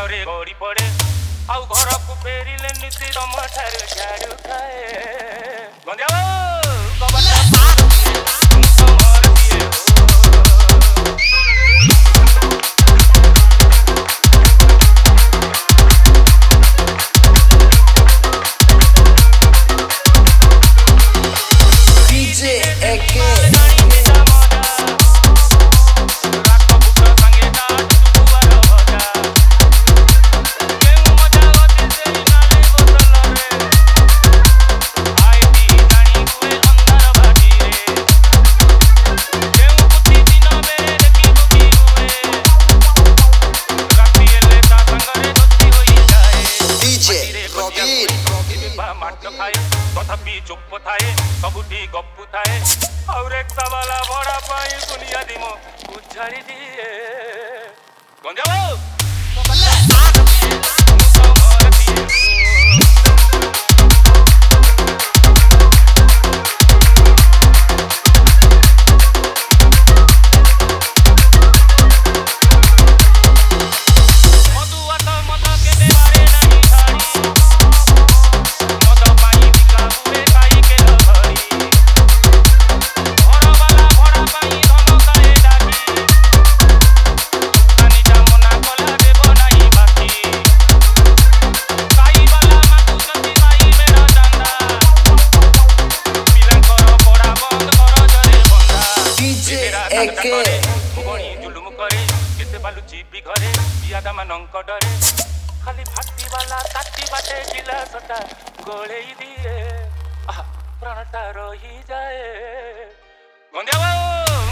रे गड़ी पड़े आउ घर को फेरिले नीति तम ठारू झाड़ू खाए गंदिया तथापि चुप थाए सबुठी गप्पु थाए और एक सवाला बड़ा पाई दुनिया दिमो उछाड़ी दिए गंजा जुलुम करे केते बालुची भी घरे बियादा मानंक डरे खाली फाटी वाला ताटी बाटे गिलासटा गोळेई दिए प्राणटा रही जाए गंदिया